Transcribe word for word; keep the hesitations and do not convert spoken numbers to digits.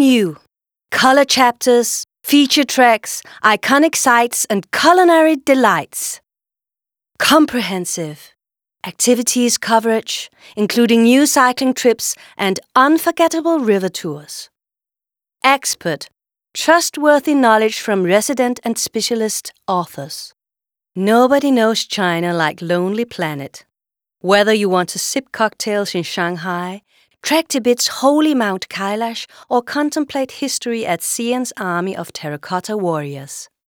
you. Color chapters, feature tracks, iconic sites, and culinary delights. Comprehensive activities coverage, including new cycling trips and unforgettable river tours. Expert, trustworthy knowledge from resident and specialist authors. Nobody knows China like Lonely Planet. Whether you want to sip cocktails in Shanghai, trek Tibet's holy Mount Kailash, or contemplate history at Xi'an's army of terracotta warriors.